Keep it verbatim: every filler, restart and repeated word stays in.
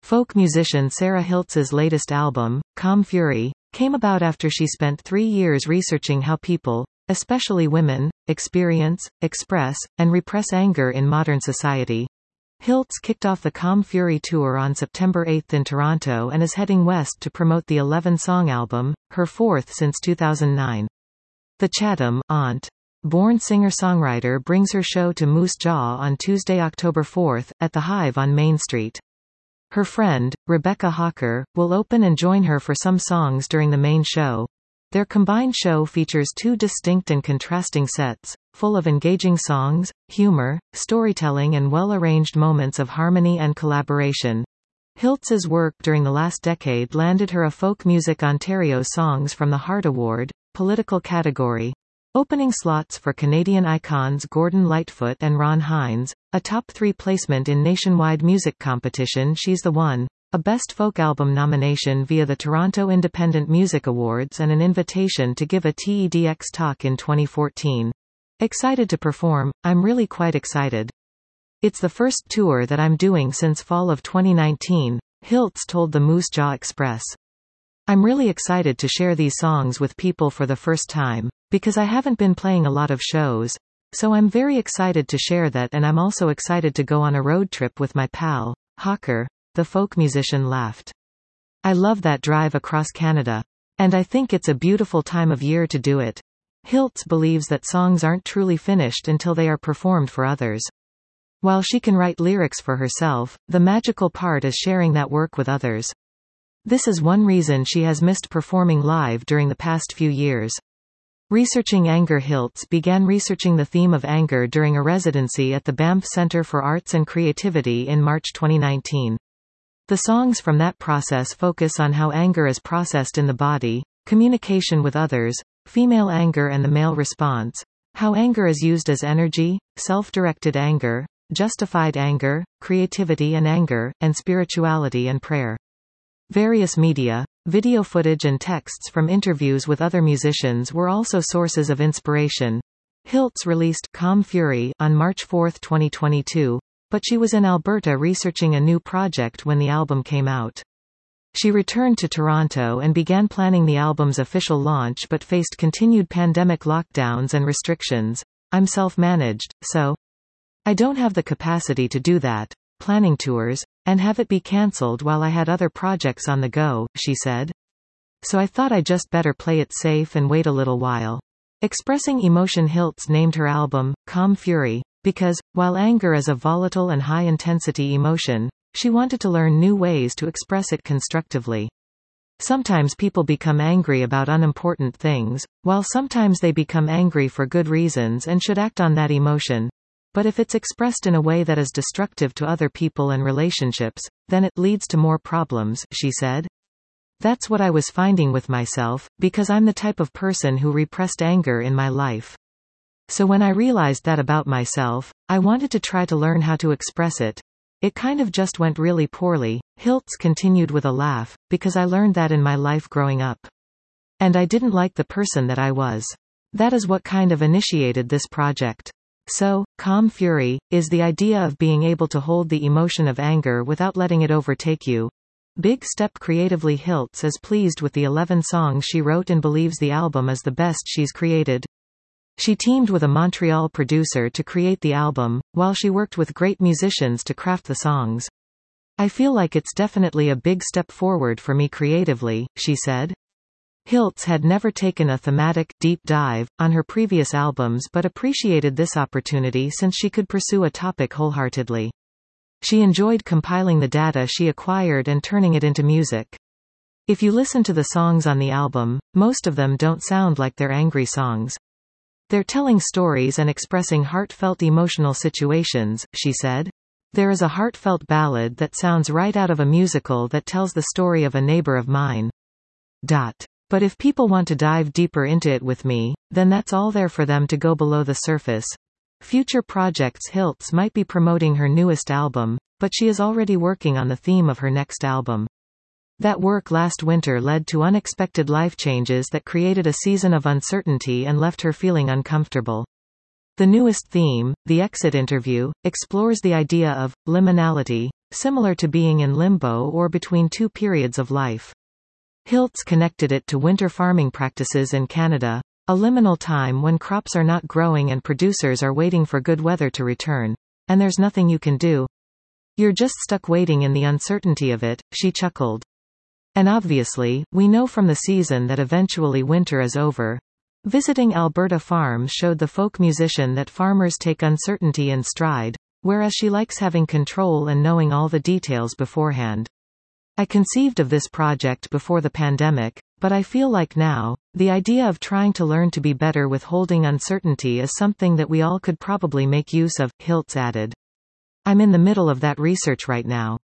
Folk musician Sarah Hiltz's latest album, Calm Fury, came about after she spent three years researching how people, especially women, experience, express, and repress anger in modern society. Hiltz kicked off the Calm Fury tour on September eighth in Toronto and is heading west to promote the eleven-song album, her fourth since two thousand nine. The Chatham, Aunt. Born singer-songwriter brings her show to Moose Jaw on Tuesday, October fourth, at the Hive on Main Street. Her friend, Rebecca Hawker, will open and join her for some songs during the main show. Their combined show features two distinct and contrasting sets, full of engaging songs, humor, storytelling and well-arranged moments of harmony and collaboration. Hiltz's work during the last decade landed her a Folk Music Ontario Songs from the Heart Award, political category. Opening slots for Canadian icons Gordon Lightfoot and Ron Hynes, a top three placement in nationwide music competition She's the One, a Best Folk Album nomination via the Toronto Independent Music Awards and an invitation to give a TEDx talk in twenty fourteen. Excited to perform, I'm really quite excited. It's the first tour that I'm doing since fall of twenty nineteen, Hiltz told the Moose Jaw Express. I'm really excited to share these songs with people for the first time, because I haven't been playing a lot of shows, so I'm very excited to share that, and I'm also excited to go on a road trip with my pal, Hawker. The folk musician laughed. I love that drive across Canada. And I think it's a beautiful time of year to do it. Hiltz believes that songs aren't truly finished until they are performed for others. While she can write lyrics for herself, the magical part is sharing that work with others. This is one reason she has missed performing live during the past few years. Researching anger. Hiltz began researching the theme of anger during a residency at the Banff Centre for Arts and Creativity in March twenty nineteen. The songs from that process focus on how anger is processed in the body, communication with others, female anger and the male response, how anger is used as energy, self-directed anger, justified anger, creativity and anger, and spirituality and prayer. Various media, video footage and texts from interviews with other musicians were also sources of inspiration. Hiltz released Calm Fury on March fourth twenty twenty-two, but she was in Alberta researching a new project when the album came out. She returned to Toronto and began planning the album's official launch but faced continued pandemic lockdowns and restrictions. I'm self-managed, so I don't have the capacity to do that, planning tours, and have it be cancelled while I had other projects on the go, she said. So I thought I just better play it safe and wait a little while. Expressing emotion. Hiltz named her album, Calm Fury, because, while anger is a volatile and high-intensity emotion, she wanted to learn new ways to express it constructively. Sometimes people become angry about unimportant things, while sometimes they become angry for good reasons and should act on that emotion. But if it's expressed in a way that is destructive to other people and relationships, then it leads to more problems, she said. That's what I was finding with myself, because I'm the type of person who repressed anger in my life. So when I realized that about myself, I wanted to try to learn how to express it. It kind of just went really poorly, Hiltz continued with a laugh, because I learned that in my life growing up. And I didn't like the person that I was. That is what kind of initiated this project. So, Calm Fury is the idea of being able to hold the emotion of anger without letting it overtake you. Big step creatively. Hiltz is pleased with the eleven songs she wrote and believes the album is the best she's created. She teamed with a Montreal producer to create the album, while she worked with great musicians to craft the songs. I feel like it's definitely a big step forward for me creatively, she said. Hiltz had never taken a thematic, deep dive, on her previous albums but appreciated this opportunity since she could pursue a topic wholeheartedly. She enjoyed compiling the data she acquired and turning it into music. If you listen to the songs on the album, most of them don't sound like they're angry songs. They're telling stories and expressing heartfelt emotional situations, she said. There is a heartfelt ballad that sounds right out of a musical that tells the story of a neighbor of mine. Dot. But if people want to dive deeper into it with me, then that's all there for them to go below the surface. Future projects. Hiltz might be promoting her newest album, but she is already working on the theme of her next album. That work last winter led to unexpected life changes that created a season of uncertainty and left her feeling uncomfortable. The newest theme, The Exit Interview, explores the idea of liminality, similar to being in limbo or between two periods of life. Hiltz connected it to winter farming practices in Canada, a liminal time when crops are not growing and producers are waiting for good weather to return. And there's nothing you can do. You're just stuck waiting in the uncertainty of it, she chuckled. And obviously, we know from the season that eventually winter is over. Visiting Alberta farms showed the folk musician that farmers take uncertainty in stride, whereas she likes having control and knowing all the details beforehand. I conceived of this project before the pandemic, but I feel like now, the idea of trying to learn to be better with holding uncertainty is something that we all could probably make use of, Hiltz added. I'm in the middle of that research right now.